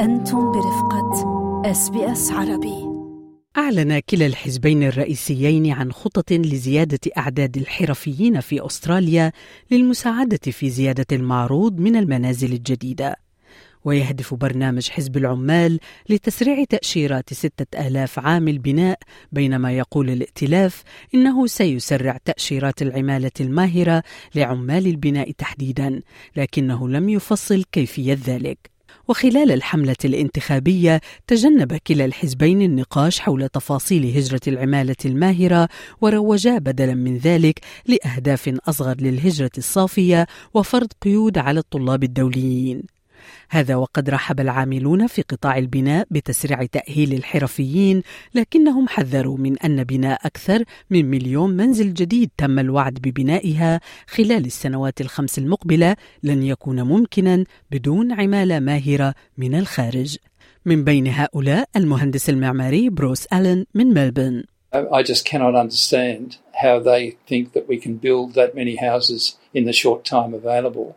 أنتم برفقة SBS عربي. أعلن كلا الحزبين الرئيسيين عن خطط لزيادة أعداد الحرفيين في أستراليا للمساعدة في زيادة المعروض من المنازل الجديدة. ويهدف برنامج حزب العمال لتسريع تأشيرات 6,000 عامل بناء، بينما يقول الائتلاف إنه سيسرع تأشيرات العمالة الماهرة لعمال البناء تحديداً، لكنه لم يفصل كيفية ذلك. وخلال الحملة الانتخابية تجنب كلا الحزبين النقاش حول تفاصيل هجرة العمالة الماهرة، وروجا بدلا من ذلك لأهداف أصغر للهجرة الصافية وفرض قيود على الطلاب الدوليين. هذا وقد رحب العاملون في قطاع البناء بتسريع تأهيل الحرفيين، لكنهم حذروا من أن بناء أكثر من 1,000,000 منزل جديد تم الوعد ببنائها خلال السنوات الخمس المقبلة لن يكون ممكنا بدون عمالة ماهرة من الخارج. من بين هؤلاء المهندس المعماري بروس ألين من ملبورن. I just cannot understand how they think that we can build that many houses in the short time available.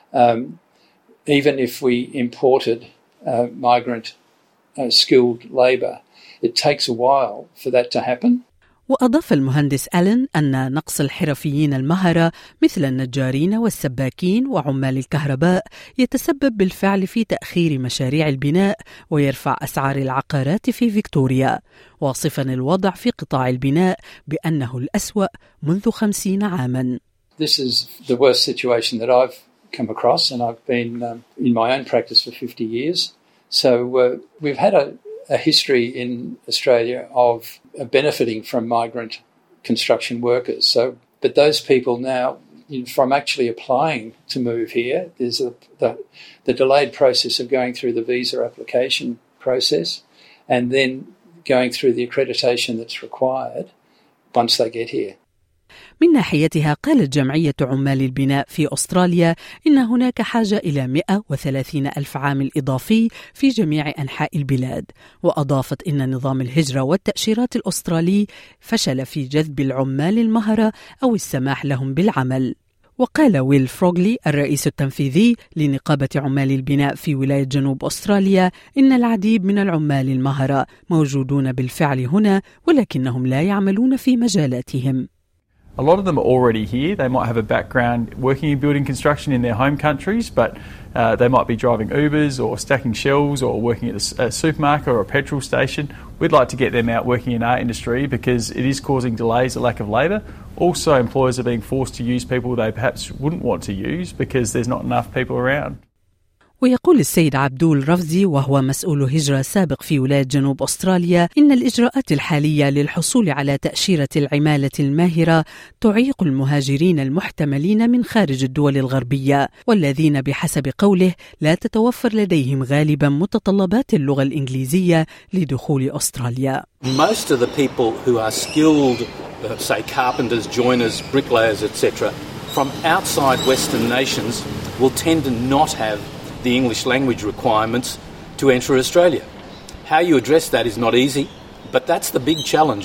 Even if we imported migrant skilled labour, it takes a while for that to happen. وأضاف المهندس ألين أن نقص الحرفيين المهرة مثل النجارين والسباكين وعمال الكهرباء يتسبب بالفعل في تأخير مشاريع البناء ويرفع أسعار العقارات في فيكتوريا، واصفا الوضع في قطاع البناء بأنه الأسوأ منذ 50 عاما. This is the worst situation that I've come across, and I've been in my own practice for 50 years. So we've had a history in Australia of benefiting from migrant construction workers. But those people now, from actually applying to move here, there's the delayed process of going through the visa application process and then going through the accreditation that's required once they get here. من ناحيتها قالت جمعية عمال البناء في أستراليا إن هناك حاجة إلى 130,000 عامل إضافي في جميع أنحاء البلاد، وأضافت إن نظام الهجرة والتأشيرات الأسترالي فشل في جذب العمال المهرة أو السماح لهم بالعمل. وقال ويل فروغلي الرئيس التنفيذي لنقابة عمال البناء في ولاية جنوب أستراليا إن العديد من العمال المهرة موجودون بالفعل هنا، ولكنهم لا يعملون في مجالاتهم. A lot of them are already here. They might have a background working in building construction in their home countries, but they might be driving Ubers or stacking shelves or working at a supermarket or a petrol station. We'd like to get them out working in our industry because it is causing delays, a lack of labour. Also, employers are being forced to use people they perhaps wouldn't want to use because there's not enough people around. ويقول السيد عبدول رفزي وهو مسؤول هجرة سابق في ولاية جنوب أستراليا إن الإجراءات الحالية للحصول على تأشيرة العمالة الماهرة تعيق المهاجرين المحتملين من خارج الدول الغربية، والذين بحسب قوله لا تتوفر لديهم غالبا متطلبات اللغة الإنجليزية لدخول أستراليا. Most of the people who are skilled, say carpenters, joiners, bricklayers, etc., from outside Western nations will tend to not have the English language requirements to enter Australia. How you address that is not easy, but that's the big challenge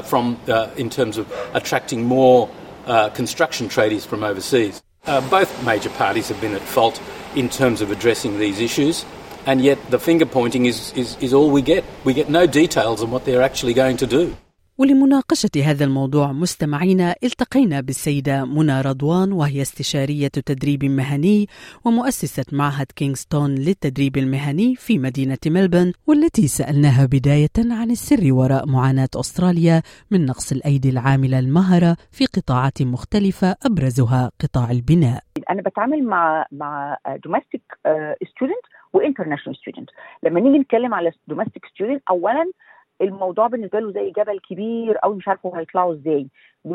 in terms of attracting more construction tradies from overseas. Both major parties have been at fault in terms of addressing these issues, and yet the finger pointing is all we get. We get no details on what they're actually going to do. ولمناقشة هذا الموضوع مستمعينا التقينا بالسيدة منى رضوان، وهي استشارية تدريب مهني ومؤسسة معهد كينغستون للتدريب المهني في مدينة ملبورن، والتي سألناها بداية عن السر وراء معاناة أستراليا من نقص الأيدي العاملة المهرة في قطاعات مختلفة أبرزها قطاع البناء. أنا بتعامل مع domestic student وinternational student. لما نيجي نتكلم على domestic student، أولاً الموضوع بالنسبه له زي جبل كبير او مش عارفه هيطلعوا ازاي،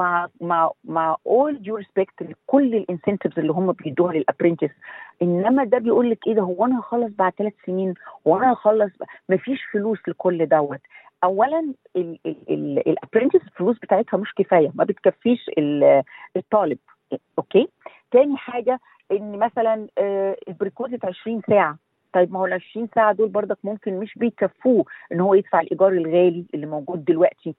مع all due respect لكل الانسنتيفز اللي هم بيدوها للابرنتس. انما ده بيقول لك ايه ده، هو انا هخلص بعد 3 سنين وانا هخلص، مفيش فلوس لكل دوت. اولا الابرنتس الفلوس بتاعتها مش كفايه، ما بتكفيش الطالب. اوكي، تاني حاجه ان مثلا البريكوزيت 20 ساعه. طيب ما هو 20 ساعة دول برضك ممكن مش بيكفوه ان هو يدفع الإيجار الغالي اللي موجود دلوقتي.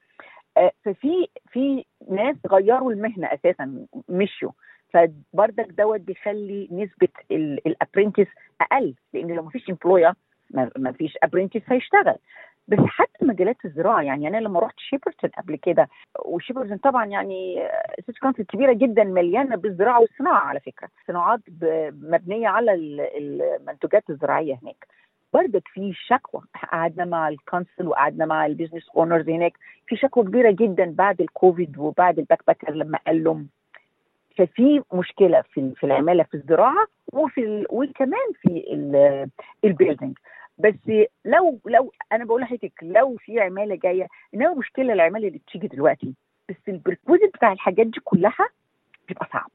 ففي ناس غيروا المهنة أساسا مشيوا، فبرضك دوت بيخلي نسبة الابرنتس أقل، لأن لو مفيش امبلوير ما فيش ابرنتيس هيشتغل. بس حتى مجالات الزراعه، يعني انا لما رحت شيبرتون قبل كده، وشيبرتون طبعا يعني سيتي كونسل كبيره جدا مليانه بالزراعه والصناعه، على فكره صناعات مبنيه على المنتجات الزراعيه هناك. برضك في شكوى، قعدنا مع الكونسل وقعدنا مع البيزنس اونرز هناك، في شكوى كبيره جدا بعد الكوفيد وبعد الباك باكر لما قال لهم ففي مشكله في العماله في الزراعه وكمان في البيلدينج. بس لو انا بقول لحضرتك لو في عماله جايه، انما مشكله العماله اللي بتيجي دلوقتي، بس البريكوزيت بتاع الحاجات دي كلها بيبقى صعب.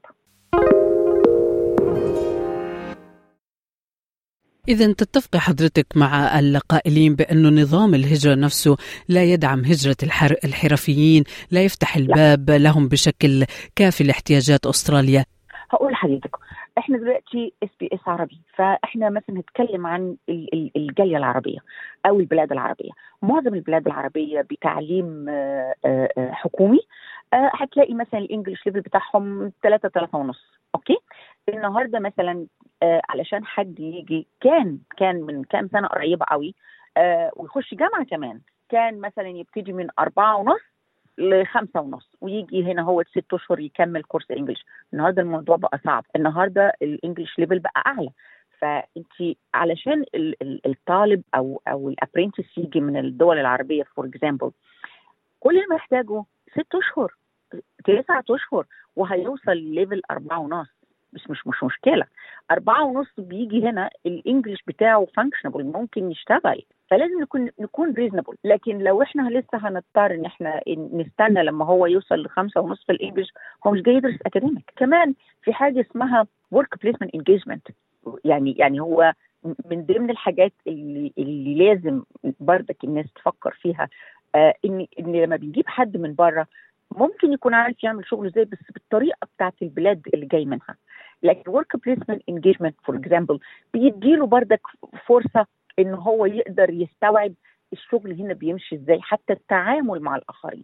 إذن تتفق حضرتك مع القائلين بأنه نظام الهجرة نفسه لا يدعم هجرة الحرفيين، لا يفتح الباب لهم بشكل كافي لاحتياجات أستراليا؟ هقول لحضرتك احنا دلوقتي SBS عربي، فاحنا مثلا نتكلم عن الجالية العربية او البلاد العربية. معظم البلاد العربية بتعليم حكومي، هتلاقي مثلا الانجليش ليفل بتاعهم 3.5. اوكي، النهارده مثلا علشان حد يجي كان من كام سنة قريبة قوي ويخش جامعة كمان، كان مثلا يبتدي من 4.5 ل5.5 ويجي هنا هو 6 أشهر يكمل كورس انجليش. النهارده الموضوع بقى صعب، النهارده الانجليش ليفل بقى اعلى. فانت علشان الطالب او الابرنتيس يجي من الدول العربيه فور اكزامبل، كل اللي محتاجه 6 أشهر 9 أشهر وهيوصل ليفل 4.5. بس مش مشكله 4.5 بيجي هنا الانجليش بتاعه فانكشنبل، ممكن يشتغل. فلازم نكون ريزنبل. لكن لو احنا لسه هنضطر ان احنا نستنى لما هو يوصل ل5.5 في الانجليش، هو مش جاي يدرس اكاديميك. كمان في حاجه اسمها work placement engagement، يعني هو من ضمن الحاجات اللي لازم برضك الناس تفكر فيها، ان لما بنجيب حد من بره ممكن يكون عارف يعمل شغل زي بس بالطريقه بتاعت البلاد اللي جاي منها. لكن work placement engagement for example بيديله برضك فرصه ان هو يقدر يستوعب الشغل هنا بيمشي ازاي، حتى التعامل مع الاخرين.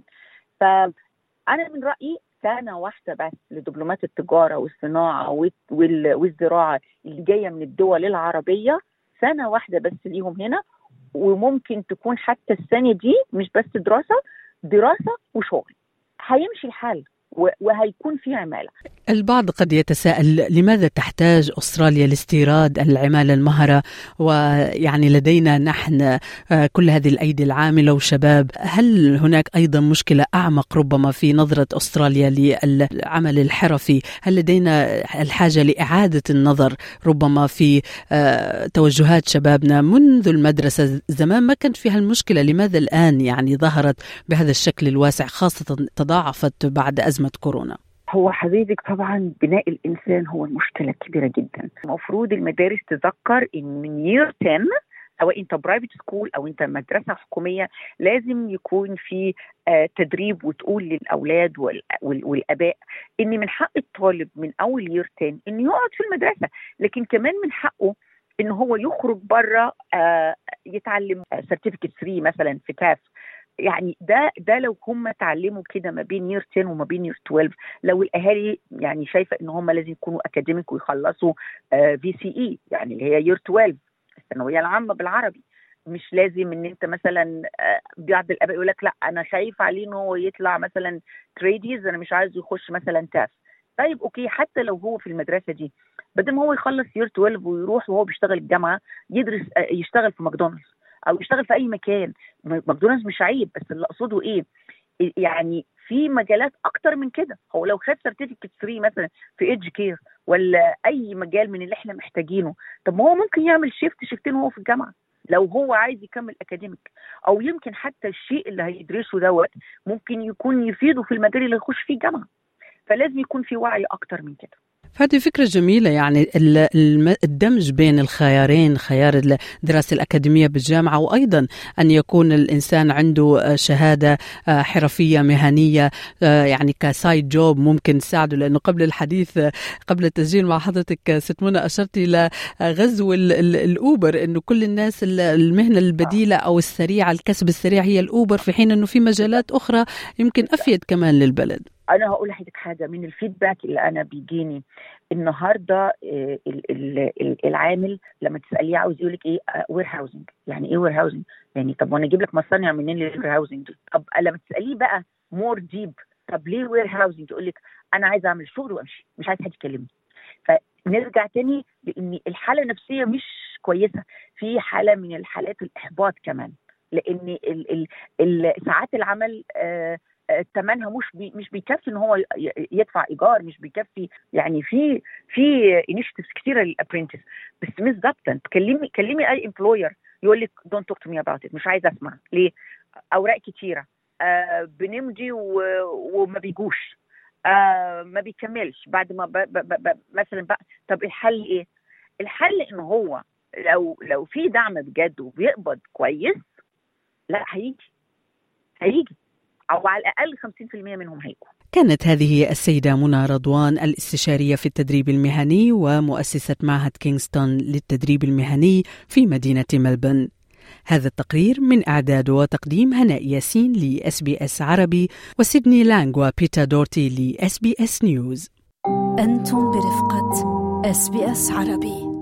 فانا من رايي سنه واحده بس لدبلومات التجاره والصناعه والزراعه اللي جايه من الدول العربيه، سنه واحده بس ليهم هنا، وممكن تكون حتى السنه دي مش بس دراسه وشغل، هيمشي الحال وهيكون في عمالة. البعض قد يتساءل لماذا تحتاج أستراليا لاستيراد العمالة المهرة، ويعني لدينا نحن كل هذه الأيدي العاملة وشباب. هل هناك أيضا مشكلة أعمق ربما في نظرة أستراليا للعمل الحرفي؟ هل لدينا الحاجة لإعادة النظر ربما في توجهات شبابنا منذ المدرسة؟ زمان ما كانت فيها المشكلة، لماذا الآن يعني ظهرت بهذا الشكل الواسع، خاصة تضاعفت بعد أزمة كورونا؟ هو حضرتك طبعا بناء الإنسان هو المشكلة الكبيرة جدا. المفروض المدارس تذكر إن من year 10 سواء أنت برايفت سكول أو أنت مدرسة حكومية لازم يكون في تدريب، وتقول للأولاد والآباء إن من حق الطالب من أول year 10 إنه يقعد في المدرسة، لكن كمان من حقه إنه هو يخرج برا يتعلم certificate 3 مثلا في TAF. يعني ده لو هم تعلموا كده ما بين يير 10 وما بين يير 12، لو الاهالي يعني شايفه ان هم لازم يكونوا اكاديميك ويخلصوا VCE يعني اللي هي يير 12 الثانويه العامه بالعربي، مش لازم ان انت مثلا بعض الاباء يقول لك لا انا خايف عليه انه هو يطلع مثلا تريديز، انا مش عايز يخش مثلا تاف. طيب اوكي، حتى لو هو في المدرسه دي بدل ما هو يخلص يير 12 ويروح وهو بيشتغل الجامعه يدرس يشتغل في ماكدونالدز او يشتغل في اي مكان. ماكدونالدز مش عيب، بس اللي اقصده ايه يعني في مجالات اكتر من كده. هو لو خد سيرتيفيكت 3 مثلا في ايدج كير ولا اي مجال من اللي احنا محتاجينه، طب ما هو ممكن يعمل شيفتين وهو في الجامعه لو هو عايز يكمل اكاديميك، او يمكن حتى الشيء اللي هيدرسه دوت ممكن يكون يفيده في المجال اللي يخش فيه الجامعه. فلازم يكون في وعي اكتر من كده. هذه فكرة جميلة، يعني الدمج بين الخيارين، خيار الدراسة الأكاديمية بالجامعة وأيضا أن يكون الإنسان عنده شهادة حرفية مهنية يعني كسايد جوب ممكن تساعده. لأنه قبل الحديث قبل التسجيل مع حضرتك ست منى أشرت إلى غزو الأوبر، أنه كل الناس المهنة البديلة أو السريعة الكسب السريع هي الأوبر، في حين أنه في مجالات أخرى يمكن أفيد كمان للبلد. أنا هقول لحضرتك حاجة من الفيدباك اللي أنا بيجيني النهاردة. العامل لما تسأليه عاوز يقولك إيه وير هاوزنج، يعني إيه وير هاوزنج؟ يعني طب وأنا أجيب لك مصانع منين للوير هاوزنج دي؟ طب لما تسأليه بقى مور ديب، طب ليه وير هاوزنج؟ يقولك أنا عايز أعمل شغل وأمشي، مش عايز حد يكلمني. فنرجع تاني لأن الحالة النفسية مش كويسة، في حالة من الحالات الإحباط كمان، لأن ساعات العمل ثمنها مش بيكفي ان هو يدفع ايجار، مش بيكفي. يعني في انيشيتيفز كتيره للابرنتس، بس مش ضابطه. كلمي اي امبلوير يقول لك دونت توك تو مي اباوت ات، مش عايز اسمع. ليه؟ اوراق كتيره، بنمضي وما بيجوش، ما بيكملش بعد ما مثلا بقى. طب الحل ايه؟ الحل ان هو لو في دعم بجد وبيقبض كويس، لا هيجي أو على الأقل 50% منهم هيكون. كانت هذه السيدة منى رضوان، الاستشارية في التدريب المهني ومؤسسة معهد كينغستون للتدريب المهني في مدينة ملبورن. هذا التقرير من إعداد وتقديم هناء ياسين لSBS عربي، وسيدني لانغ وبيتا دورتي لSBS نيوز. أنتم برفقة SBS عربي.